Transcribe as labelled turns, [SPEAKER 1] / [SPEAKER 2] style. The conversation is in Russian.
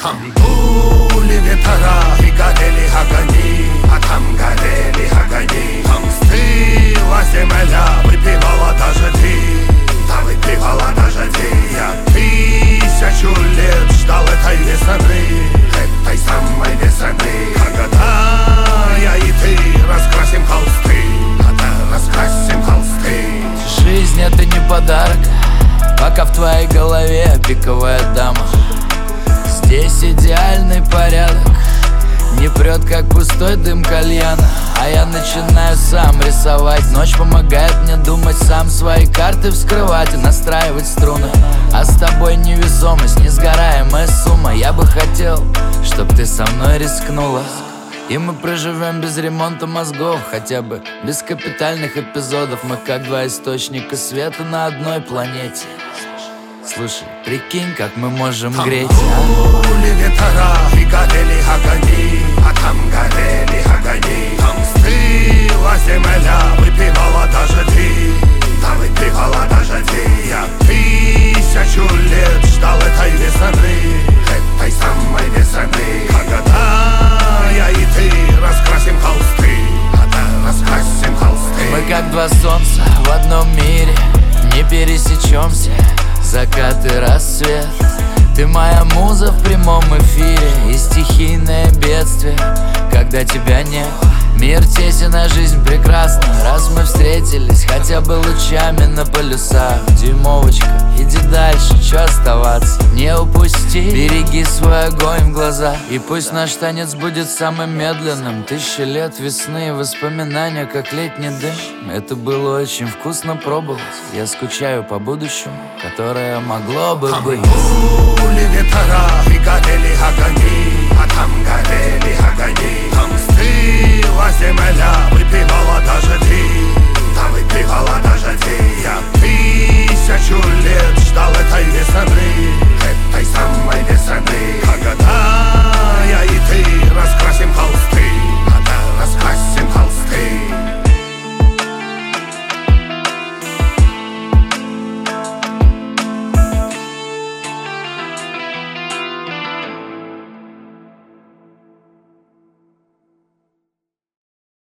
[SPEAKER 1] Там дули ветра и горели огни, а там горели огни. Там стыла земля, выпивала даже ты, да выпивала даже ты. Я 1000 лет ждал этой весны, этой самой весны, когда я и ты раскрасим холсты, когда раскрасим холсты.
[SPEAKER 2] Жизнь — это не подарок, пока в твоей голове пиковая дама. Здесь идеальный порядок, не прет, как пустой дым кальяна. А я начинаю сам рисовать. Ночь помогает мне думать, сам свои карты вскрывать и настраивать струны. А с тобой невесомость, несгораемая сумма. Я бы хотел, чтоб ты со мной рискнула, и мы проживем без ремонта мозгов, хотя бы без капитальных эпизодов. Мы как два источника света на одной планете. Слушай, прикинь, как мы можем греть.
[SPEAKER 1] Дули ветра и горели огни, а там горели огни. Там стыла земля, выпивала даже ты, да выпивала даже ты. Я 1000 лет ждал этой весны, этой самой весны, когда я и ты раскрасим холсты, когда раскрасим холсты.
[SPEAKER 2] Мы как два солнца в одном мире, не пересечемся, закат и рассвет. Ты моя муза в прямом эфире, и стихийное бедствие, когда тебя нет. Мир тесен, а жизнь прекрасна, раз мы встретились хотя бы лучами на полюсах. Дюймовочка, иди дальше, чё оставаться? Не упусти, береги свой огонь в глазах, и пусть наш танец будет самым медленным. 1000 лет весны и воспоминания, как летний дым. Это было очень вкусно пробовать. Я скучаю по будущему, которое могло бы быть.
[SPEAKER 1] Дули ветра и